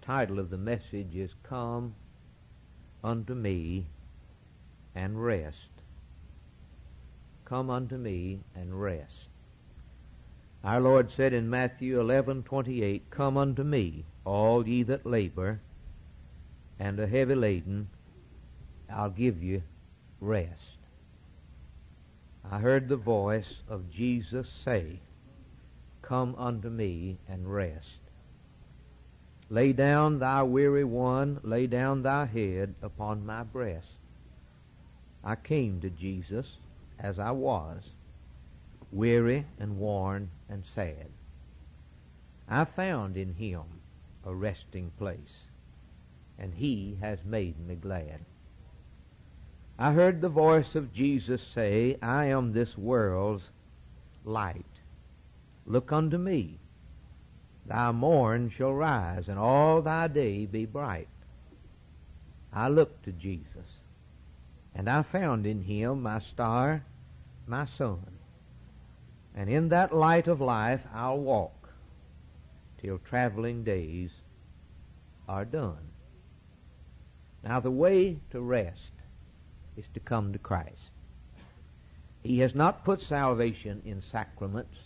title of the message is Come Unto Me and Rest. Come unto me and rest. Our Lord said in Matthew 11:28, Come unto me, all ye that labor and are heavy laden, I'll give you rest. I heard the voice of Jesus say, Come unto me and rest. Lay down thy weary one, lay down thy head upon my breast. I came to Jesus as I was, weary and worn and sad. I found in him a resting place, and he has made me glad. I heard the voice of Jesus say, I am this world's light. Look unto me. Thy morn shall rise, and all thy day be bright. I looked to Jesus, and I found in him my star, my sun. And in that light of life I'll walk till traveling days are done. Now the way to rest is to come to Christ. He has not put salvation in sacraments.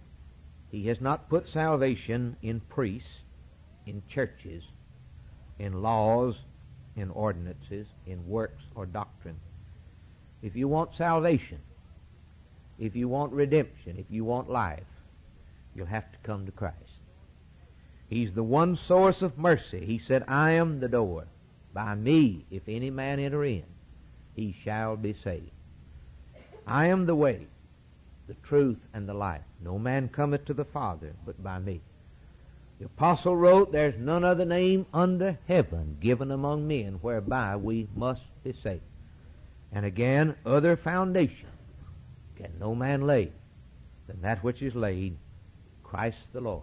He has not put salvation in priests, in churches, in laws, in ordinances, in works or doctrine. If you want salvation, if you want redemption, if you want life, you'll have to come to Christ. He's the one source of mercy. He said, I am the door. By me, if any man enter in, he shall be saved. I am the way, the truth, and the life. No man cometh to the Father but by me. The apostle wrote, There's none other name under heaven given among men whereby we must be saved. And again, other foundation can no man lay than that which is laid, Christ the Lord.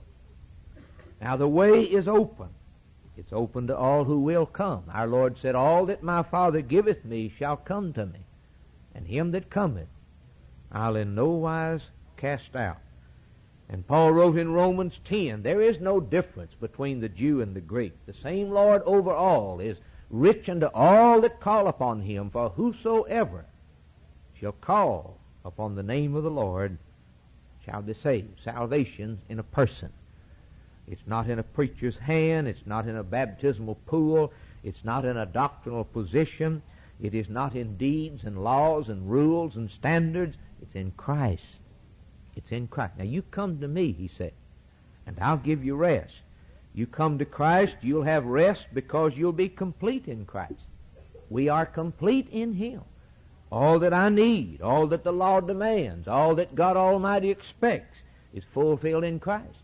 Now the way is open. It's open to all who will come. Our Lord said, All that my Father giveth me shall come to me, and him that cometh I'll in no wise cast out. And Paul wrote in Romans 10, There is no difference between the Jew and the Greek. The same Lord over all is rich unto all that call upon him, for whosoever shall call upon the name of the Lord shall be saved. Salvation in a person. It's not in a preacher's hand. It's not in a baptismal pool. It's not in a doctrinal position. It is not in deeds and laws and rules and standards. It's in Christ. It's in Christ. Now you come to me, he said, and I'll give you rest. You come to Christ, you'll have rest because you'll be complete in Christ. We are complete in him. All that I need, all that the law demands, all that God Almighty expects is fulfilled in Christ.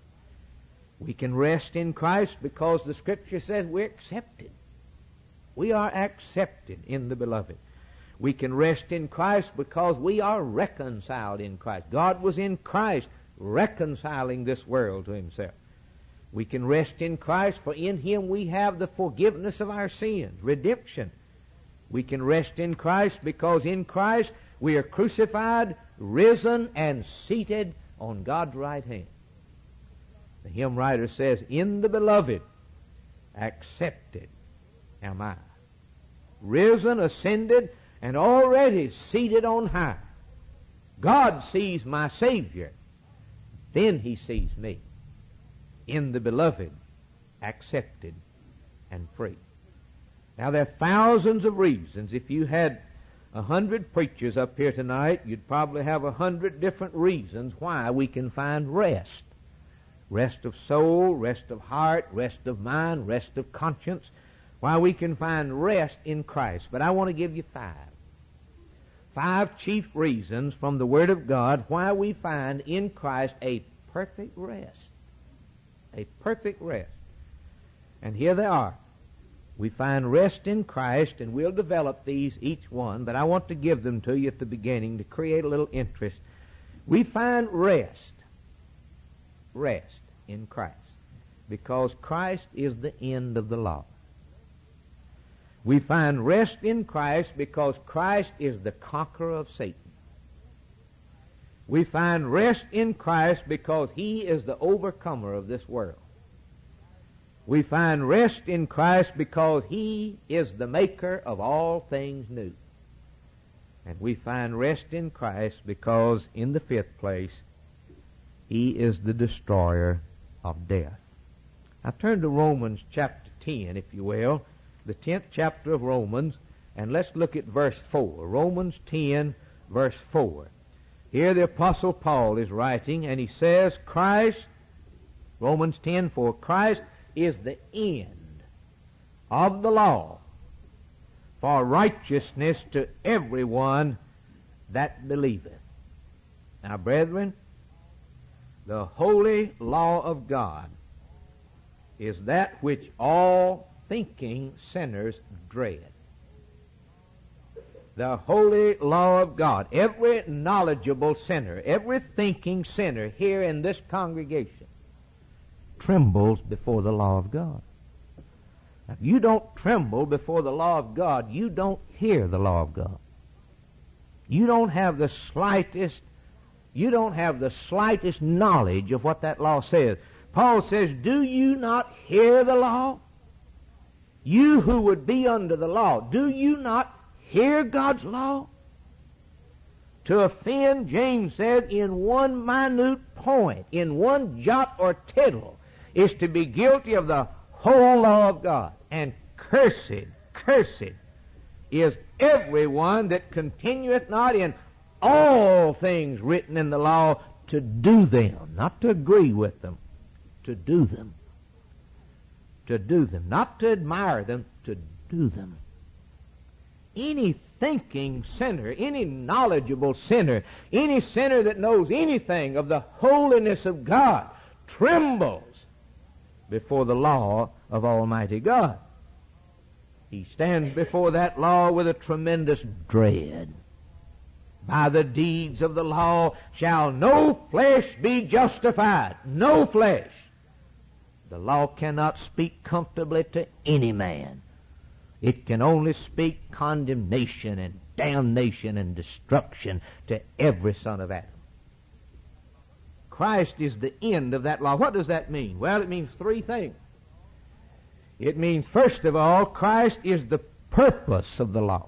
We can rest in Christ because the Scripture says we're accepted. We are accepted in the Beloved. We can rest in Christ because we are reconciled in Christ. God was in Christ reconciling this world to himself. We can rest in Christ, for in him we have the forgiveness of our sins, redemption. We can rest in Christ because in Christ we are crucified, risen, and seated on God's right hand. The hymn writer says, In the Beloved accepted am I, risen, ascended, and already seated on high. God sees my Savior, then he sees me. In the Beloved, accepted and free. Now there are thousands of reasons. If you had 100 preachers up here tonight, you'd probably have 100 different reasons why we can find rest. Rest of soul, rest of heart, rest of mind, rest of conscience. Why we can find rest in Christ. But I want to give you five chief reasons from the Word of God why we find in Christ a perfect rest. A perfect rest. And here they are. We find rest in Christ, and we'll develop these each one, but I want to give them to you at the beginning to create a little interest. We find rest in Christ, because Christ is the end of the law. We find rest in Christ because Christ is the conqueror of Satan. We find rest in Christ because he is the overcomer of this world. We find rest in Christ because He is the maker of all things new. And we find rest in Christ because, in the fifth place, He is the destroyer of death. Now turn to Romans chapter 10, if you will, the 10th chapter of Romans, and let's look at verse 4. Romans 10, verse 4. Here the Apostle Paul is writing, and he says, Christ, Romans 10:4, Christ is the end of the law for righteousness to everyone that believeth. Now, brethren, the holy law of God is that which all thinking sinners dread. The holy law of God. Every knowledgeable sinner, every thinking sinner here in this congregation trembles before the law of God. Now, if you don't tremble before the law of God, you don't hear the law of God. You don't have the slightest knowledge of what that law says. Paul says, do you not hear the law? You who would be under the law, do you not hear God's law? To offend, James said, in one minute point, in one jot or tittle, is to be guilty of the whole law of God. And cursed is everyone that continueth not in all things written in the law to do them, not to agree with them, to do them. To do them, not to admire them, to do them. Any thinking sinner, any knowledgeable sinner, any sinner that knows anything of the holiness of God trembles before the law of Almighty God. He stands before that law with a tremendous dread. By the deeds of the law shall no flesh be justified. No flesh. The law cannot speak comfortably to any man. It can only speak condemnation and damnation and destruction to every son of Adam. Christ is the end of that law. What does that mean? Well, it means three things. It means, first of all, Christ is the purpose of the law.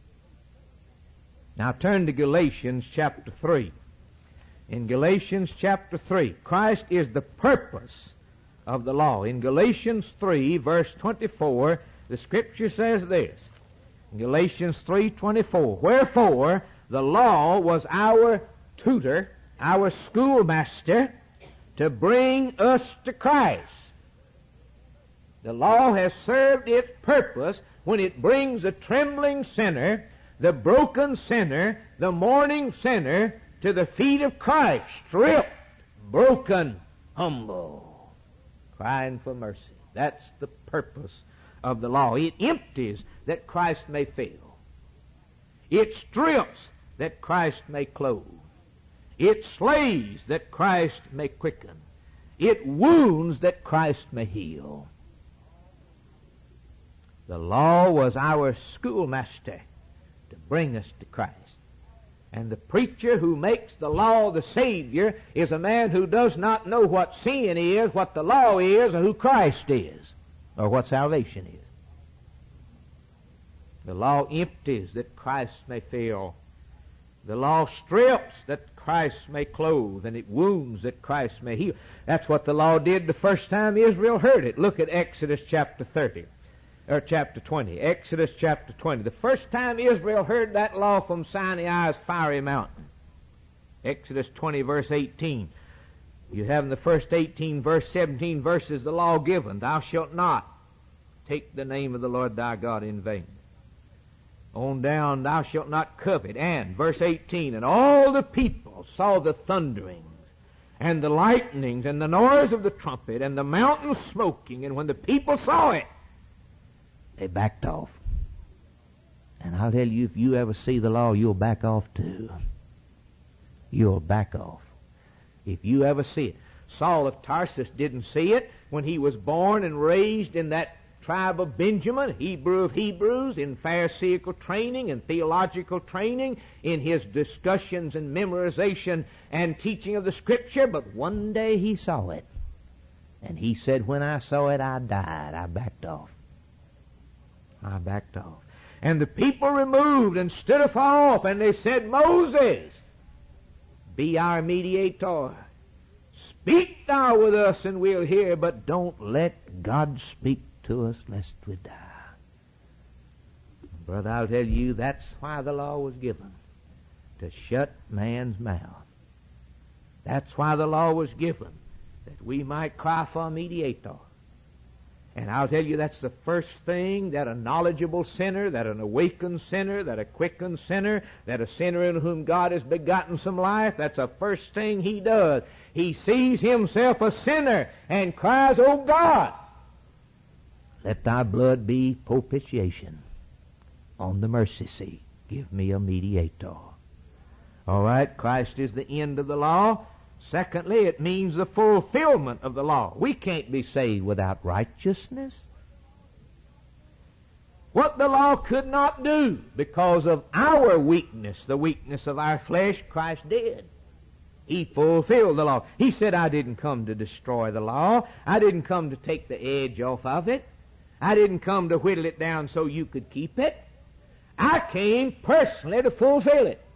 Now turn to Galatians chapter 3. In Galatians chapter 3, Christ is the purpose of the law. In Galatians 3, verse 24, the Scripture says this. In Galatians 3:24, wherefore the law was our tutor, our schoolmaster, to bring us to Christ. The law has served its purpose when it brings the trembling sinner, the broken sinner, the mourning sinner to the feet of Christ, stripped, broken, humble, crying for mercy. That's the purpose of the law. It empties that Christ may fill. It strips that Christ may clothe. It slays that Christ may quicken. It wounds that Christ may heal. The law was our schoolmaster to bring us to Christ. And the preacher who makes the law the Savior is a man who does not know what sin is, what the law is, or who Christ is, or what salvation is. The law empties that Christ may fill. The law strips that Christ may clothe, and it wounds that Christ may heal. That's what the law did the first time Israel heard it. Look at Exodus chapter 20. Exodus chapter 20. The first time Israel heard that law from Sinai's fiery mountain. Exodus 20, verse 18. You have in the first 17 verses the law given. Thou shalt not take the name of the Lord thy God in vain. On down, thou shalt not covet. And, verse 18, and all the people saw the thunderings, and the lightnings, and the noise of the trumpet, and the mountain smoking, and when the people saw it, they backed off. And I'll tell you, if you ever see the law, you'll back off too. You'll back off. If you ever see it. Saul of Tarsus didn't see it when he was born and raised in that tribe of Benjamin, Hebrew of Hebrews, in Pharisaical training and theological training, in his discussions and memorization and teaching of the Scripture. But one day he saw it. And he said, when I saw it, I died. I backed off. I backed off. And the people removed and stood afar off, and they said, Moses, be our mediator. Speak thou with us, and we'll hear, but don't let God speak to us, lest we die. Brother, I'll tell you, that's why the law was given, to shut man's mouth. That's why the law was given, that we might cry for a mediator. And I'll tell you, that's the first thing that a knowledgeable sinner, that an awakened sinner, that a quickened sinner, that a sinner in whom God has begotten some life, that's the first thing he does. He sees himself a sinner and cries, O God, let thy blood be propitiation on the mercy seat. Give me a mediator. All right, Christ is the end of the law. Secondly, it means the fulfillment of the law. We can't be saved without righteousness. What the law could not do because of our weakness, the weakness of our flesh, Christ did. He fulfilled the law. He said, I didn't come to destroy the law. I didn't come to take the edge off of it. I didn't come to whittle it down so you could keep it. I came personally to fulfill it.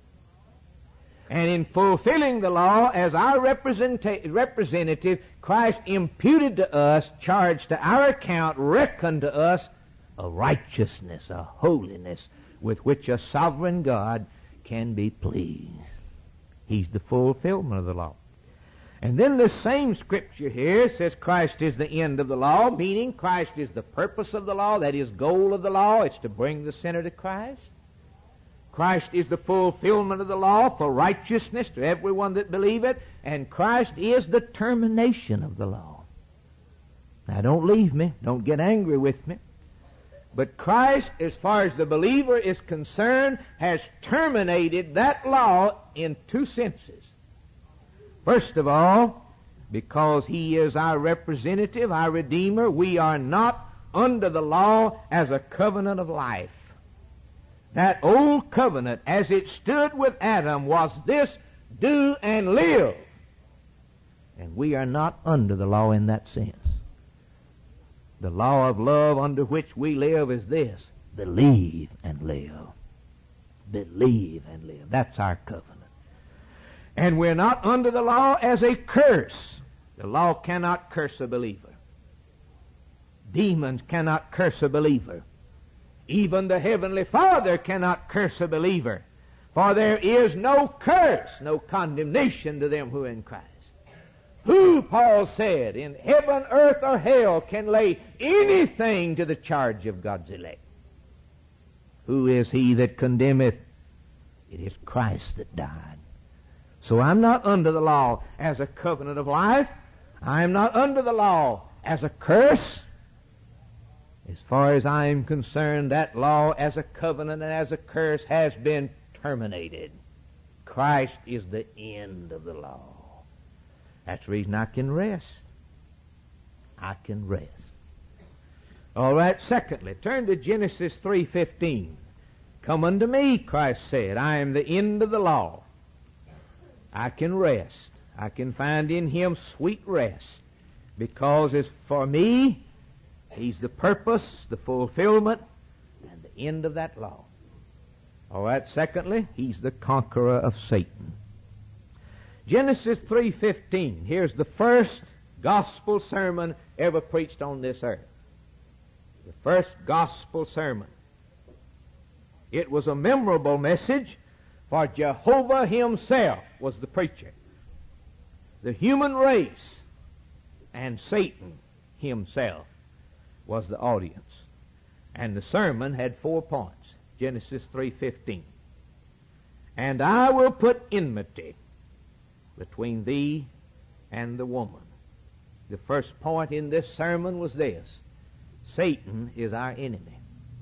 And in fulfilling the law as our representative, Christ imputed to us, charged to our account, reckoned to us a righteousness, a holiness with which a sovereign God can be pleased. He's the fulfillment of the law. And then the same scripture here says Christ is the end of the law, meaning Christ is the purpose of the law, that is, goal of the law. It's to bring the sinner to Christ. Christ is the fulfillment of the law for righteousness to everyone that believeth, and Christ is the termination of the law. Now, don't leave me. Don't get angry with me. But Christ, as far as the believer is concerned, has terminated that law in two senses. First of all, because He is our representative, our Redeemer, we are not under the law as a covenant of life. That old covenant, as it stood with Adam, was this: do and live. And we are not under the law in that sense. The law of love under which we live is this: believe and live. Believe and live. That's our covenant. And we're not under the law as a curse. The law cannot curse a believer. Demons cannot curse a believer. Even the Heavenly Father cannot curse a believer. For there is no curse, no condemnation to them who are in Christ. Who, Paul said, in heaven, earth, or hell can lay anything to the charge of God's elect? Who is he that condemneth? It is Christ that died. So I'm not under the law as a covenant of life. I'm not under the law as a curse. As far as I am concerned, that law as a covenant and as a curse has been terminated. Christ is the end of the law. That's the reason I can rest. I can rest. All right, secondly, turn to Genesis 3:15. Come unto me, Christ said, I am the end of the law. I can rest. I can find in Him sweet rest. Because as for me, He's the purpose, the fulfillment, and the end of that law. All right, secondly, He's the conqueror of Satan. Genesis 3:15. Here's the first gospel sermon ever preached on this earth. The first gospel sermon. It was a memorable message, for Jehovah Himself was the preacher. The human race and Satan himself was the audience. And the sermon had 4 points. Genesis 3:15. And I will put enmity between thee and the woman. The first point in this sermon was this: Satan is our enemy.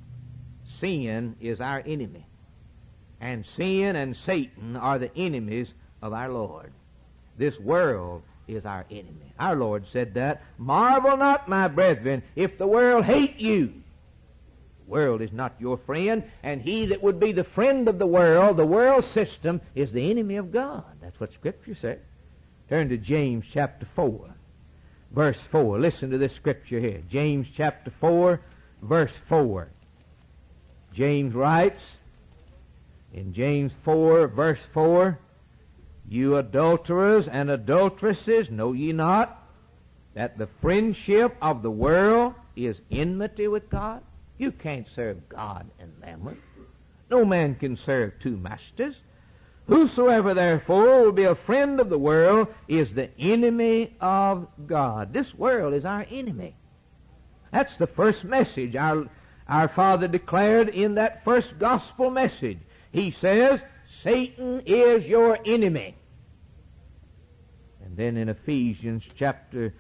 Sin is our enemy. And sin and Satan are the enemies of our Lord. This world is our enemy. Our Lord said that. Marvel not, my brethren, if the world hate you. The world is not your friend, and he that would be the friend of the world system, is the enemy of God. That's what Scripture said. Turn to James chapter 4. verse 4. Listen to this scripture here. James chapter 4, verse 4. James writes in James 4, verse 4, "You adulterers and adulteresses, know ye not that the friendship of the world is enmity with God?" You can't serve God and mammon. No man can serve two masters. "Whosoever therefore will be a friend of the world is the enemy of God." This world is our enemy. That's the first message our Father declared in that first gospel message. He says, Satan is your enemy. And then in Ephesians chapter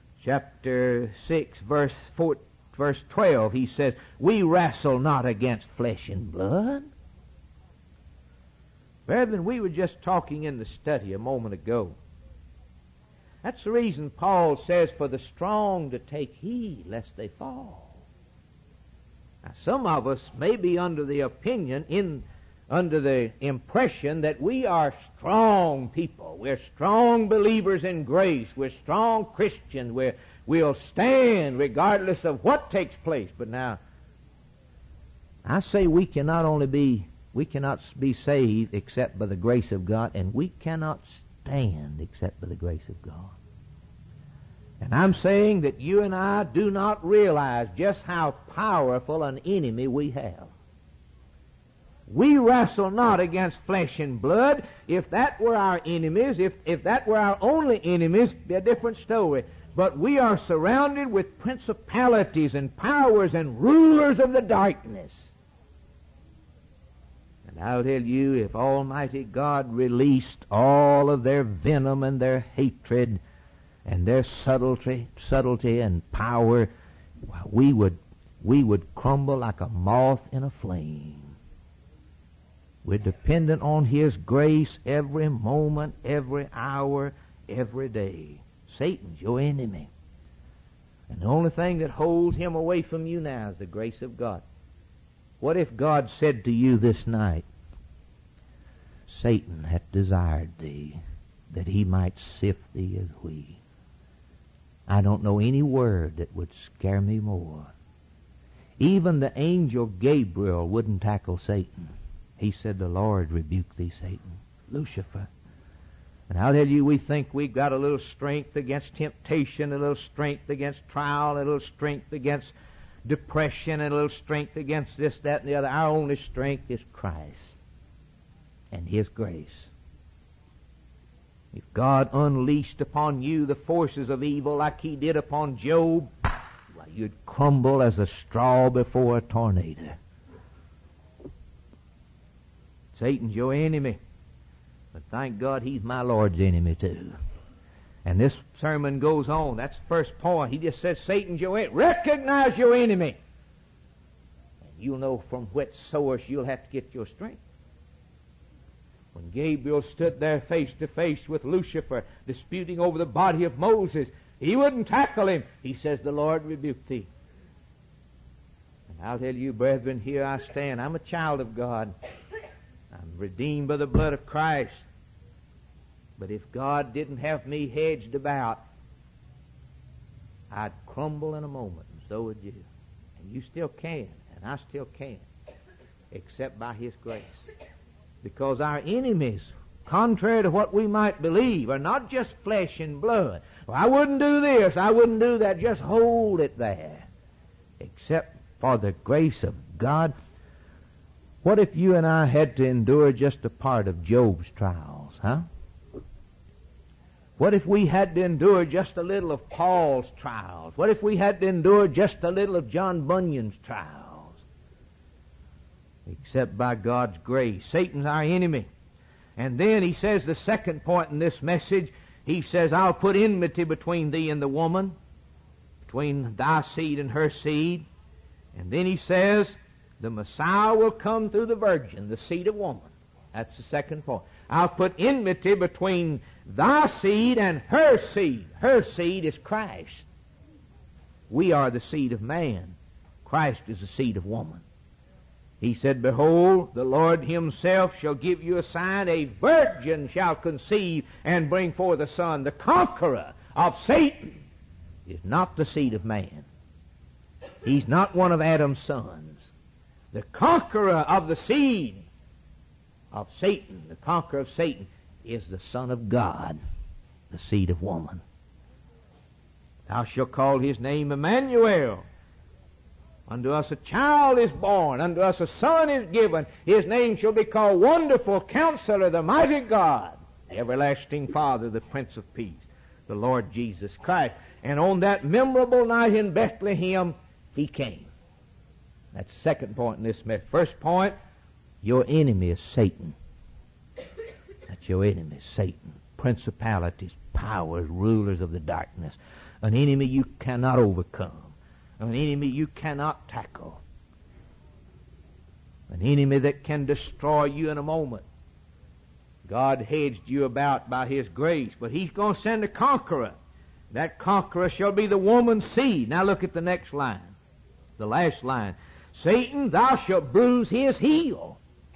6, verse 12, he says, "We wrestle not against flesh and blood." Brethren, we were just talking in the study a moment ago. That's the reason Paul says for the strong to take heed lest they fall. Now, some of us may be under the impression that we are strong people. We're strong believers in grace. We're strong Christians. We'll stand regardless of what takes place. But now, I say we cannot be saved except by the grace of God, and we cannot stand except by the grace of God. And I'm saying that you and I do not realize just how powerful an enemy we have. We wrestle not against flesh and blood. If that were our enemies, if that were our only enemies, it'd be a different story. But we are surrounded with principalities and powers and rulers of the darkness. And I'll tell you, if Almighty God released all of their venom and their hatred and their subtlety and power, we would crumble like a moth in a flame. We're dependent on His grace every moment, every hour, every day. Satan's your enemy. And the only thing that holds him away from you now is the grace of God. What if God said to you this night, "Satan hath desired thee, that he might sift thee as wheat"? I don't know any word that would scare me more. Even the angel Gabriel wouldn't tackle Satan. He said, "The Lord rebuke thee, Satan." Lucifer. And I'll tell you, we think we've got a little strength against temptation, a little strength against trial, a little strength against depression, and a little strength against this, that, and the other. Our only strength is Christ and His grace. If God unleashed upon you the forces of evil like He did upon Job, well, you'd crumble as a straw before a tornado. Satan's your enemy. But thank God he's my Lord's enemy too. And this sermon goes on. That's the first point. He just says Satan's your enemy. Recognize your enemy. And you'll know from which source you'll have to get your strength. When Gabriel stood there face to face with Lucifer, disputing over the body of Moses, he wouldn't tackle him. He says, "The Lord rebuke thee." And I'll tell you, brethren, here I stand. I'm a child of God. I'm redeemed by the blood of Christ. But if God didn't have me hedged about, I'd crumble in a moment, and so would you. And you still can, and I still can, except by His grace. Because our enemies, contrary to what we might believe, are not just flesh and blood. Well, I wouldn't do this, I wouldn't do that. Just hold it there. Except for the grace of God. What if you and I had to endure just a part of Job's trials, huh? What if we had to endure just a little of Paul's trials? What if we had to endure just a little of John Bunyan's trials? Except by God's grace. Satan's our enemy. And then he says the second point in this message, he says, "I'll put enmity between thee and the woman, between thy seed and her seed." And then he says, the Messiah will come through the virgin, the seed of woman. That's the second point. "I'll put enmity between thy seed and her seed." Her seed is Christ. We are the seed of man. Christ is the seed of woman. He said, "Behold, the Lord Himself shall give you a sign. A virgin shall conceive and bring forth a son." The conqueror of Satan is not the seed of man. He's not one of Adam's sons. The conqueror of the seed of Satan, the conqueror of Satan, is the Son of God, the seed of woman. Thou shalt call his name Emmanuel. Unto us a child is born, unto us a son is given. His name shall be called Wonderful Counselor, the Mighty God, the Everlasting Father, the Prince of Peace, the Lord Jesus Christ. And on that memorable night in Bethlehem, he came. That's the second point in this message. First point, your enemy is Satan. That's your enemy, Satan. Principalities, powers, rulers of the darkness. An enemy you cannot overcome. An enemy you cannot tackle. An enemy that can destroy you in a moment. God hedged you about by his grace, but he's going to send a conqueror. That conqueror shall be the woman's seed. Now look at the next line. The last line. Satan, thou shalt bruise his heel.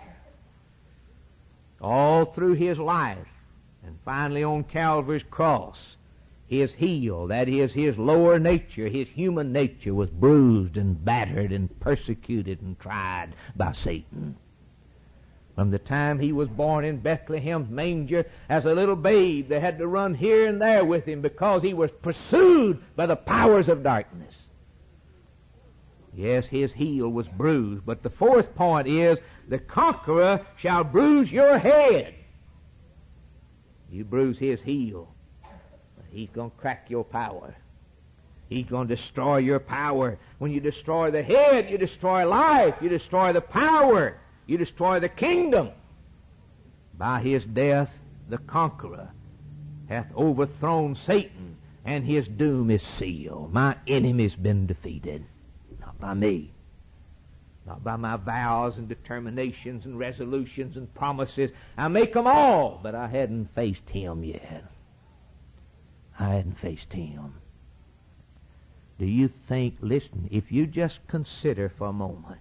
All through his life, and finally on Calvary's cross, his heel, that is his lower nature, his human nature, was bruised and battered and persecuted and tried by Satan. From the time he was born in Bethlehem's manger as a little babe, they had to run here and there with him because he was pursued by the powers of darkness. Yes, his heel was bruised, but the fourth point is, the conqueror shall bruise your head. You bruise his heel, but he's going to crack your power. He's going to destroy your power. When you destroy the head, you destroy life, you destroy the power, you destroy the kingdom. By his death, the conqueror hath overthrown Satan, and his doom is sealed. My enemy's been defeated. Not by me. Not by my vows and determinations and resolutions and promises. I make them all, but I hadn't faced him yet. I hadn't faced him. Do you think, listen, if you just consider for a moment,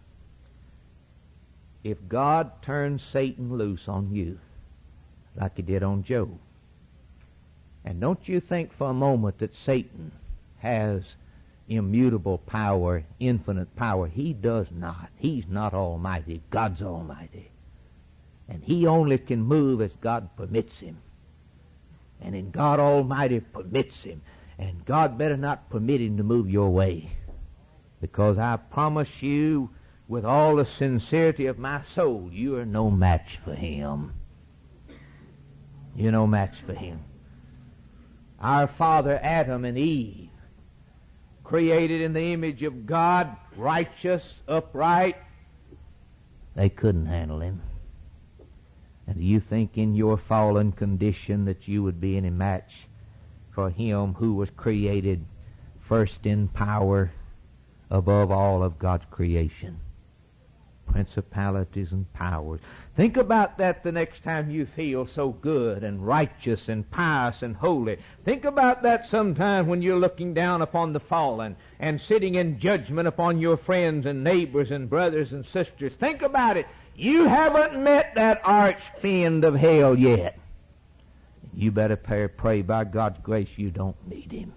if God turned Satan loose on you, like he did on Job, and don't you think for a moment that Satan has immutable power, infinite power? He does not. He's not almighty. God's almighty. And he only can move as God permits him. And in God Almighty permits him. And God better not permit him to move your way. Because I promise you, with all the sincerity of my soul, you are no match for him. You're no match for him. Our father Adam and Eve, created in the image of God, righteous, upright, they couldn't handle him. And do you think in your fallen condition that you would be any match for him who was created first in power above all of God's creation? Principalities and powers. Think about that the next time you feel so good and righteous and pious and holy. Think about that sometime when you're looking down upon the fallen and sitting in judgment upon your friends and neighbors and brothers and sisters. Think about it. You haven't met that arch fiend of hell yet. You better pray by God's grace you don't meet him.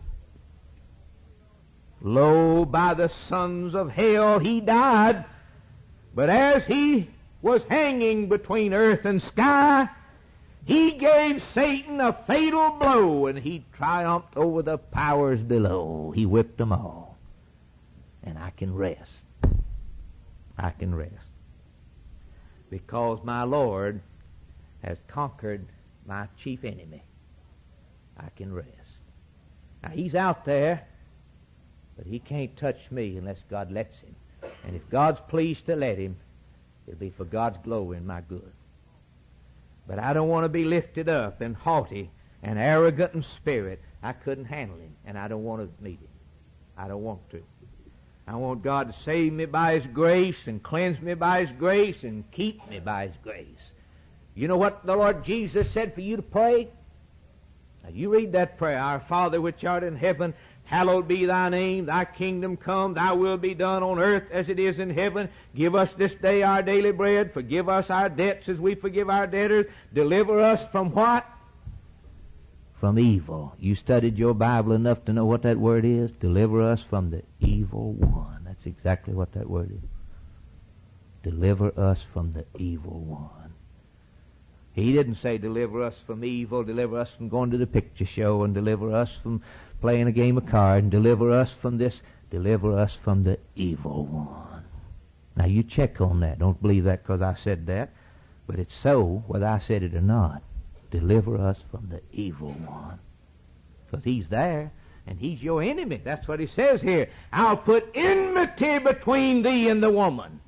Lo, by the sons of hell he died, but as he was hanging between earth and sky, he gave Satan a fatal blow, and he triumphed over the powers below. He whipped them all. And I can rest. I can rest. Because my Lord has conquered my chief enemy. I can rest. Now, he's out there, but he can't touch me unless God lets him. And if God's pleased to let him, it'll be for God's glory and my good. But I don't want to be lifted up and haughty and arrogant in spirit. I couldn't handle him, and I don't want to meet him. I don't want to. I want God to save me by his grace and cleanse me by his grace and keep me by his grace. You know what the Lord Jesus said for you to pray? Now you read that prayer. Our Father which art in heaven, hallowed be thy name. Thy kingdom come. Thy will be done on earth as it is in heaven. Give us this day our daily bread. Forgive us our debts as we forgive our debtors. Deliver us from what? from evil. You studied your Bible enough to know what that word is? Deliver us from the evil one. That's exactly what that word is. Deliver us from the evil one. He didn't say deliver us from evil, deliver us from going to the picture show, and deliver us from playing a game of cards, and deliver us from this. Deliver us from the evil one. Now you check on that. Don't believe that because I said that. But it's so, whether I said it or not. Deliver us from the evil one. Because he's there, and he's your enemy. That's what he says here. I'll put enmity between thee and the woman.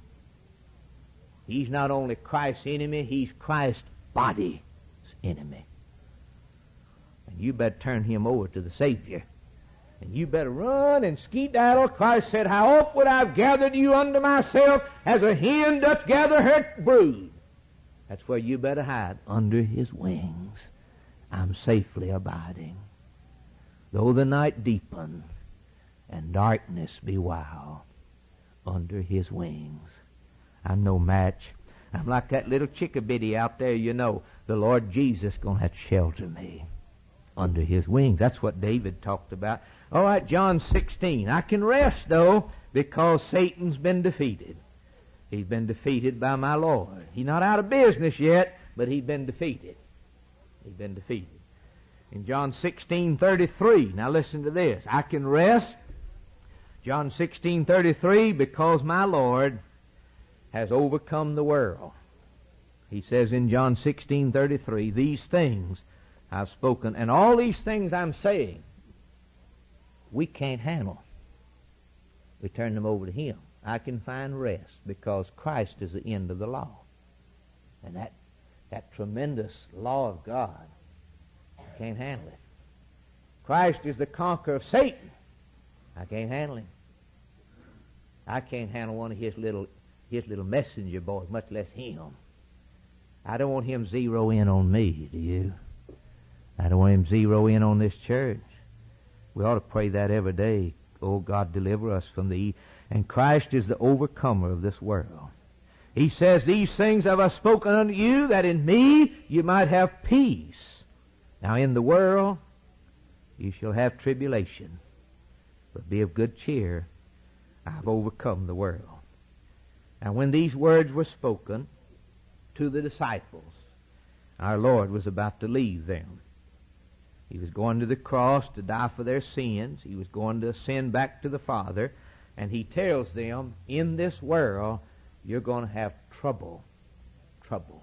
He's not only Christ's enemy, he's Christ's body's enemy. And you better turn him over to the Savior. And you better run and skedaddle. Christ said, how oft would I have gathered you unto myself as a hen doth gather her brood. That's where you better hide. Under his wings I'm safely abiding. Though the night deepen and darkness be wild, under his wings I'm no match. I'm like that little chickabiddy out there, you know. The Lord Jesus gonna have to shelter me under his wings. That's what David talked about. All right, John 16. I can rest, though, because Satan's been defeated. He's been defeated by my Lord. He's not out of business yet, but he's been defeated. He's been defeated. In John 16:33, now listen to this. I can rest, John 16:33, because my Lord has overcome the world. He says in John 16:33, these things I've spoken, and all these things I'm saying, we can't handle. We turn them over to him. I can find rest because Christ is the end of the law. And that tremendous law of God, I can't handle it. Christ is the conqueror of Satan. I can't handle him. I can't handle one of his little messenger boys, much less him. I don't want him zero in on me, do you? I don't want him zero in on this church. We ought to pray that every day. Oh, God, deliver us from the evil. And Christ is the overcomer of this world. He says, these things have I spoken unto you, that in me you might have peace. Now in the world you shall have tribulation, but be of good cheer. I've overcome the world. Now when these words were spoken to the disciples, our Lord was about to leave them. He was going to the cross to die for their sins. He was going to ascend back to the Father. And he tells them, in this world, you're going to have trouble. Trouble.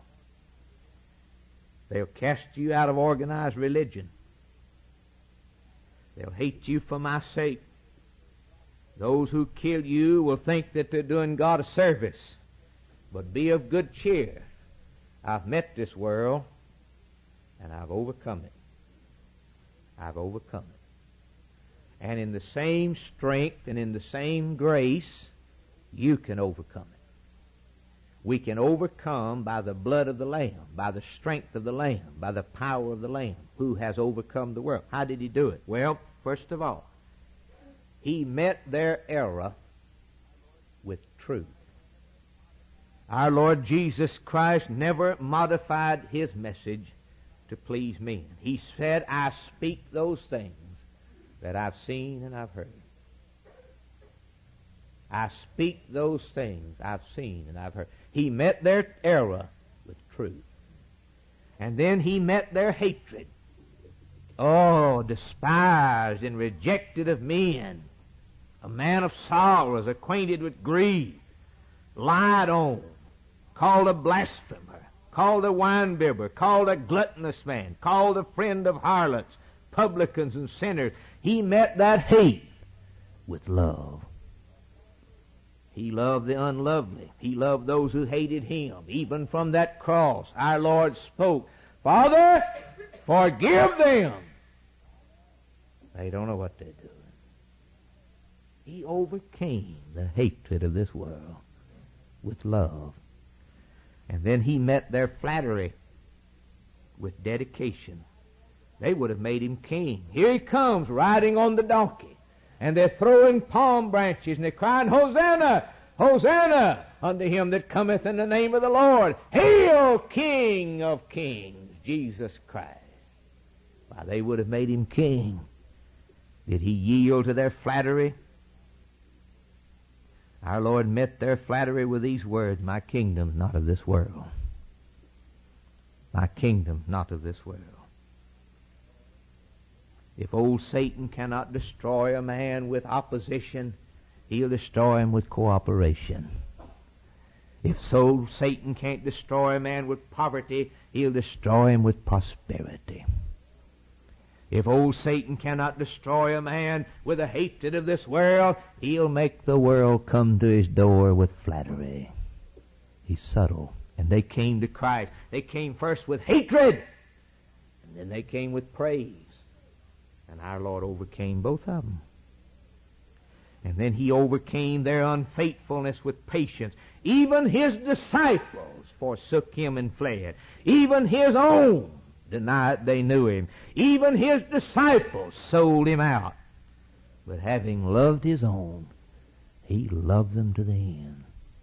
They'll cast you out of organized religion. They'll hate you for my sake. Those who kill you will think that they're doing God a service. But be of good cheer. I've met this world, and I've overcome it. I've overcome it. And in the same strength and in the same grace, you can overcome it. We can overcome by the blood of the Lamb, by the strength of the Lamb, by the power of the Lamb, who has overcome the world. How did he do it? Well, first of all, he met their error with truth. Our Lord Jesus Christ never modified his message to please men. He said, I speak those things that I've seen and I've heard. I speak those things I've seen and I've heard. He met their error with truth. And then he met their hatred. Oh, despised and rejected of men. A man of sorrows, acquainted with grief. Lied on. Called a blasphemer. Called a winebibber. Called a gluttonous man. Called a friend of harlots, publicans and sinners. He met that hate with love. He loved the unlovely. He loved those who hated him. Even from that cross, our Lord spoke, Father, forgive them. They don't know what they're doing. He overcame the hatred of this world with love. And then he met their flattery with dedication. They would have made him king. Here he comes riding on the donkey. And they're throwing palm branches and they're crying, Hosanna! Hosanna unto him that cometh in the name of the Lord. Hail, King of kings, Jesus Christ. Why, they would have made him king. Did he yield to their flattery? Our Lord met their flattery with these words, my kingdom not of this world. My kingdom not of this world. If old Satan cannot destroy a man with opposition, he'll destroy him with cooperation. If so Satan can't destroy a man with poverty, he'll destroy him with prosperity. If old Satan cannot destroy a man with a hatred of this world, he'll make the world come to his door with flattery. He's subtle. And they came to Christ. They came first with hatred, and then they came with praise. And our Lord overcame both of them. And then he overcame their unfaithfulness with patience. Even his disciples forsook him and fled. Even his own denied they knew him. Even his disciples sold him out. But having loved his own, he loved them to the end.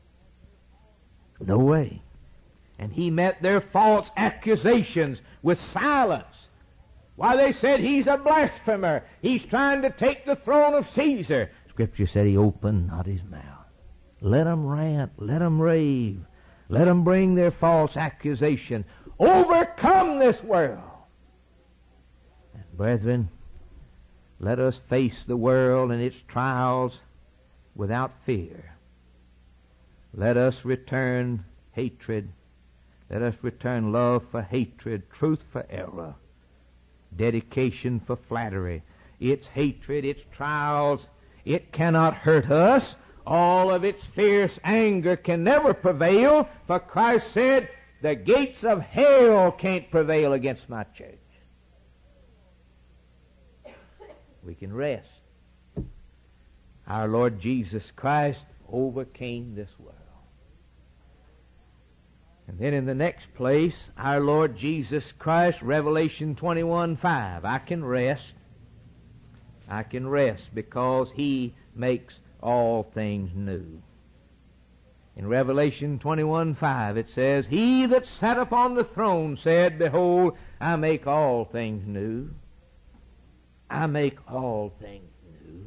No way. And he met their false accusations with silence. Why, they said he's a blasphemer. He's trying to take the throne of Caesar. Scripture said he opened not his mouth. Let them rant. Let them rave. Let them bring their false accusation. Overcome this world. And brethren, let us face the world and its trials without fear. Let us return hatred. Let us return love for hatred, truth for error, dedication for flattery. Its hatred, its trials, it cannot hurt us. All of its fierce anger can never prevail, for Christ said, the gates of hell can't prevail against my church. We can rest. Our Lord Jesus Christ overcame this world. And then in the next place, our Lord Jesus Christ, Revelation 21:5. I can rest. I can rest because he makes all things new. In Revelation 21:5 it says, he that sat upon the throne said, behold, I make all things new. I make all things new.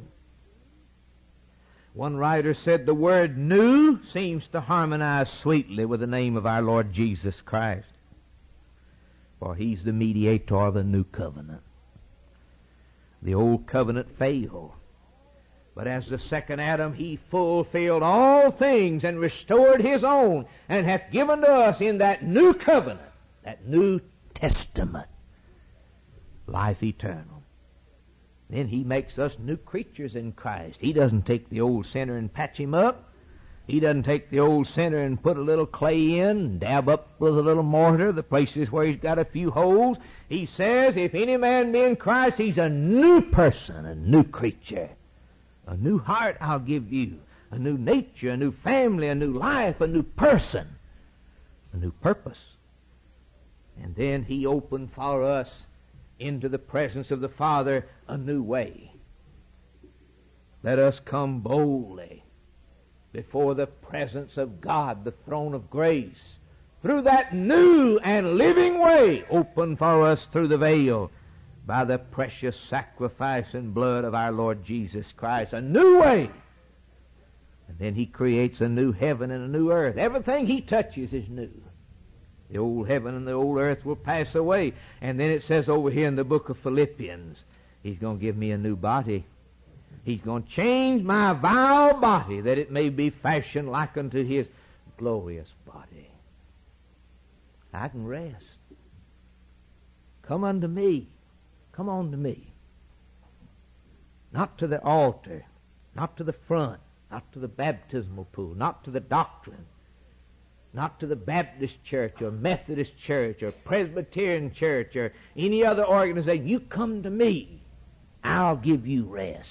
One writer said the word new seems to harmonize sweetly with the name of our Lord Jesus Christ. For he's the mediator of the new covenant. The old covenant failed. But as the second Adam, he fulfilled all things and restored his own, and hath given to us in that new covenant, that new testament, life eternal. Then he makes us new creatures in Christ. He doesn't take the old sinner and patch him up. He doesn't take the old sinner and put a little clay in and dab up with a little mortar the places where he's got a few holes. He says, if any man be in Christ, he's a new person, a new creature. A new heart I'll give you, a new nature, a new family, a new life, a new person, a new purpose. And then he opened for us into the presence of the Father a new way. Let us come boldly before the presence of God, the throne of grace, through that new and living way opened for us through the veil by the precious sacrifice and blood of our Lord Jesus Christ. A new way. And then he creates a new heaven and a new earth. Everything he touches is new. The old heaven and the old earth will pass away. And then it says over here in the book of Philippians, he's going to give me a new body. He's going to change my vile body that it may be fashioned like unto his glorious body. I can rest. Come unto me. Come on to me. Not to the altar, not to the front, not to the baptismal pool, not to the doctrine, not to the Baptist church or Methodist church or Presbyterian church or any other organization. You come to me. I'll give you rest.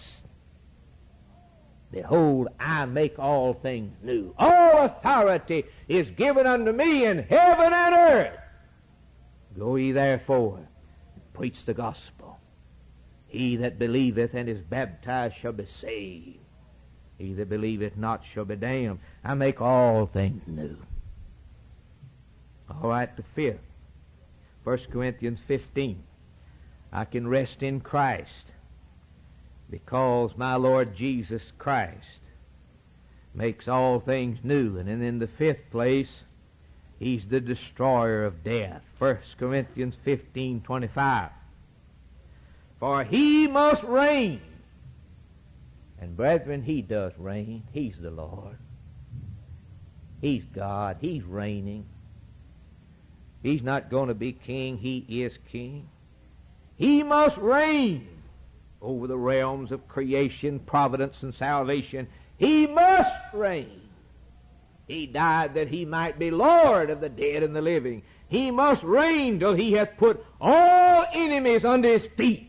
Behold, I make all things new. All authority is given unto me in heaven and earth. Go ye therefore and preach the gospel. He that believeth and is baptized shall be saved. He that believeth not shall be damned. I make all things new. All right, the fifth. 1 Corinthians 15. I can rest in Christ because my Lord Jesus Christ makes all things new. And then in the fifth place, He's the destroyer of death. 1 Corinthians 15:25. For He must reign. And brethren, He does reign. He's the Lord. He's God. He's reigning. He's not going to be king. He is king. He must reign over the realms of creation, providence, and salvation. He must reign. He died that He might be Lord of the dead and the living. He must reign till He hath put all enemies under His feet.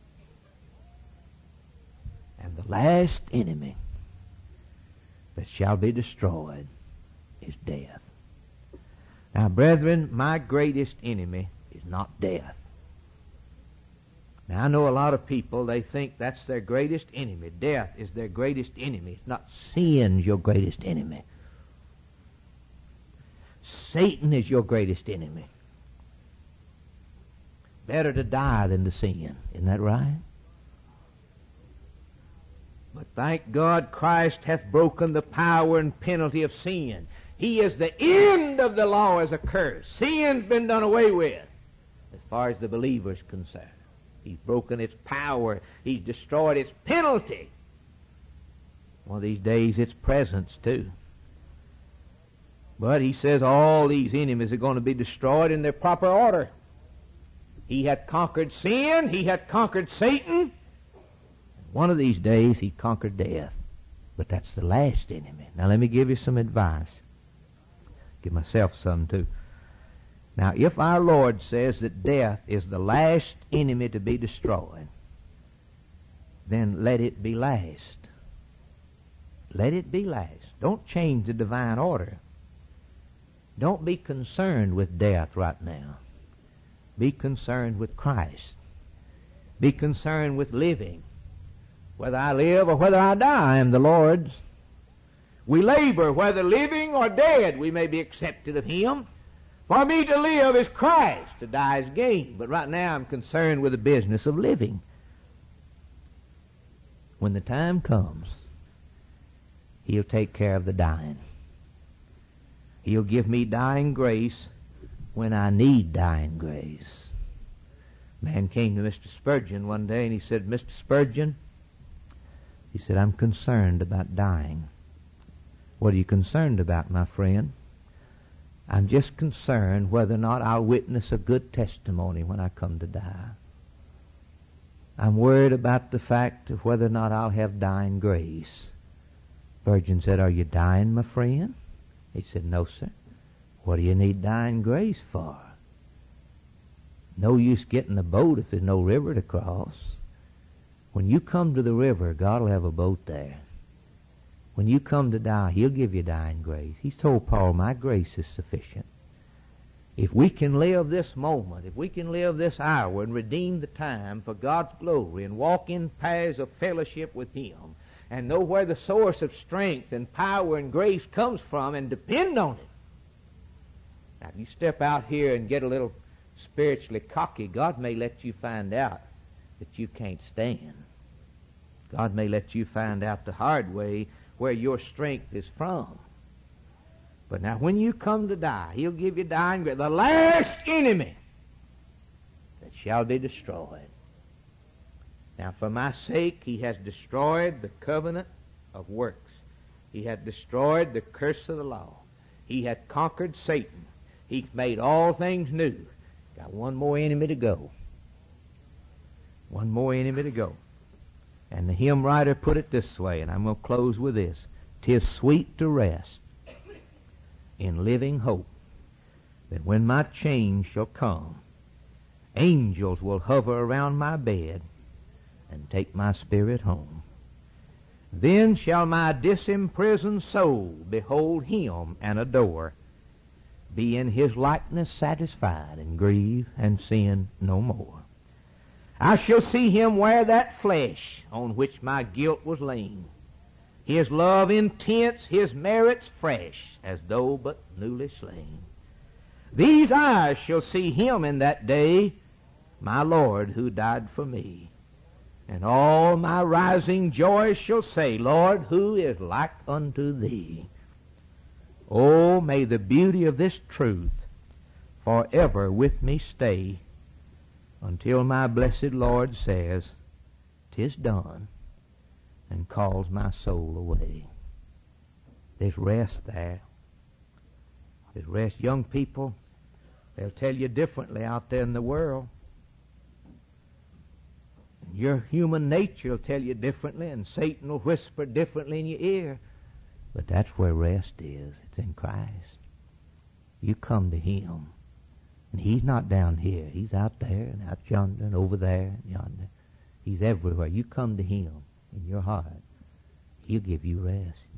And the last enemy that shall be destroyed is death. Now, brethren, my greatest enemy is not death. Now, I know a lot of people, they think that's their greatest enemy. Death is their greatest enemy. It's not. Sin's your greatest enemy. Satan is your greatest enemy. Better to die than to sin. Isn't that right? But thank God Christ hath broken the power and penalty of sin. He is the end of the law as a curse. Sin's been done away with as far as the believer is concerned. He's broken its power. He's destroyed its penalty. One of these days its presence too. But He says all these enemies are going to be destroyed in their proper order. He hath conquered sin. He hath conquered Satan. One of these days He conquered death. But that's the last enemy. Now let me give you some advice. Give myself some too. Now, if our Lord says that death is the last enemy to be destroyed, then let it be last. Let it be last. Don't change the divine order. Don't be concerned with death right now. Be concerned with Christ. Be concerned with living. Whether I live or whether I die, I am the Lord's. We labor, whether living or dead, we may be accepted of Him. For me to live is Christ, to die is gain. But right now I'm concerned with the business of living. When the time comes, He'll take care of the dying. He'll give me dying grace when I need dying grace. A man came to Mr. Spurgeon one day and he said, Mr. Spurgeon, he said, I'm concerned about dying. What are you concerned about, my friend? I'm just concerned whether or not I'll witness a good testimony when I come to die. I'm worried about the fact of whether or not I'll have dying grace. Spurgeon said, are you dying, my friend? He said, no, sir. What do you need dying grace for? No use getting a boat if there's no river to cross. When you come to the river, God will have a boat there. When you come to die, He'll give you dying grace. He's told Paul, my grace is sufficient. If we can live this moment, if we can live this hour and redeem the time for God's glory and walk in paths of fellowship with Him and know where the source of strength and power and grace comes from and depend on it. Now, if you step out here and get a little spiritually cocky, God may let you find out that you can't stand. God may let you find out the hard way where your strength is from. But now when you come to die, He'll give you dying grace, the last enemy that shall be destroyed. Now for my sake He has destroyed the covenant of works. He hath destroyed the curse of the law. He hath conquered Satan. He's made all things new. Got one more enemy to go. One more enemy to go. And the hymn writer put it this way, and I'm going to close with this. 'Tis sweet to rest in living hope that when my change shall come, angels will hover around my bed and take my spirit home. Then shall my disimprisoned soul behold Him and adore, be in His likeness satisfied, and grieve and sin no more. I shall see Him wear that flesh on which my guilt was lain, His love intense, His merits fresh, as though but newly slain. These eyes shall see Him in that day, my Lord who died for me. And all my rising joys shall say, Lord, who is like unto thee? Oh, may the beauty of this truth forever with me stay, until my blessed Lord says, 'Tis done, and calls my soul away. There's rest there. There's rest. Young people, they'll tell you differently out there in the world. Your human nature will tell you differently, and Satan will whisper differently in your ear. But that's where rest is. It's in Christ. You come to Him. And He's not down here. He's out there and out yonder and over there and yonder. He's everywhere. You come to Him in your heart. He'll give you rest.